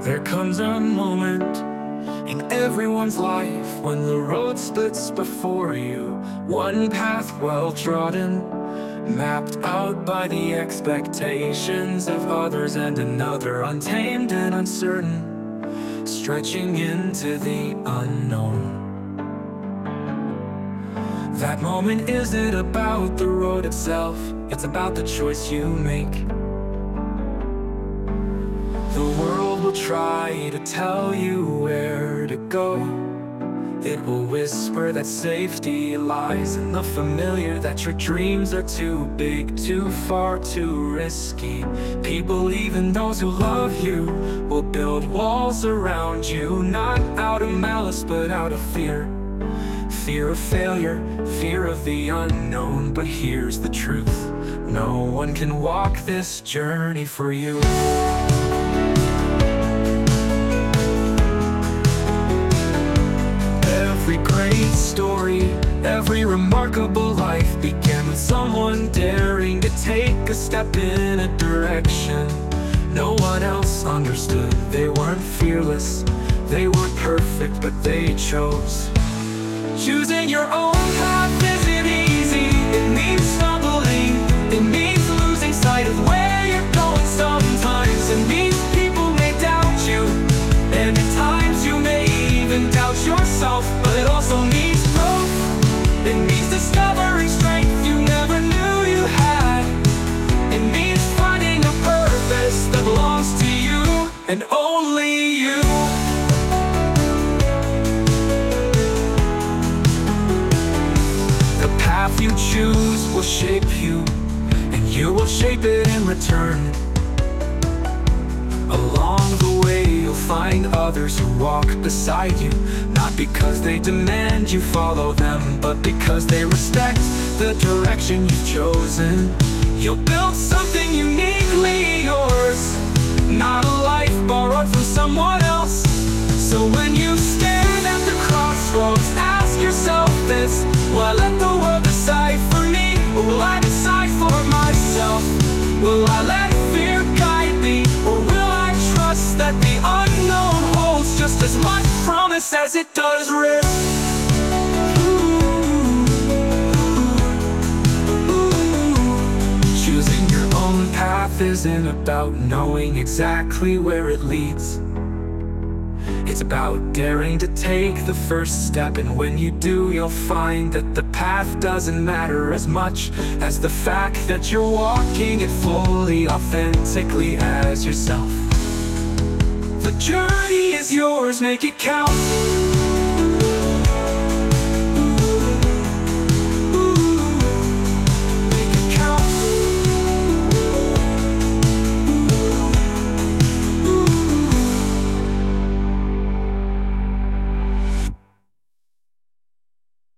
There comes a moment in everyone's life when the road splits before you. One path well trodden, mapped out by the expectations of others, and another untamed and uncertain, stretching into the unknown. That moment isn't about the road itself, it's about the choice you make. The world will try to tell you where to go. It will whisper that safety lies in the familiar, that your dreams are too big, too far, too risky. People, even those who love you, will build walls around you, not out of malice but out of fear. Fear of failure, fear of the unknown. But here's the truth: no one can walk this journey for you. Every great story, every remarkable life began with someone daring to take a step in a direction no one else understood. They weren't fearless, they weren't perfect, but they chose. Choosing your own path isn't easy. It means stumbling, it means losing sight of where you're going sometimes. It means people may doubt you, and at times you may even doubt yourself. But it also means growth, it means discovering strength you never knew you had. It means finding a purpose that belongs to you, and only you. The path you choose will shape you, and you will shape it in return. Along the way you'll find others who walk beside you, not because they demand you follow them, but because they respect the direction you've chosen. You'll build something uniquely yours, not a life borrowed from someone else. So when you stand at the crossroads, ask yourself this: will I let the world decide for me, or will I decide for myself? Will I let fear guide me, or will I trust that the unknown holds just as much promise as it does risk? Choosing your own path isn't about knowing exactly where it leads. It's about daring to take the first step, and when you do, you'll find that the path doesn't matter as much as the fact that you're walking it fully, authentically as yourself. The journey is yours, make it count.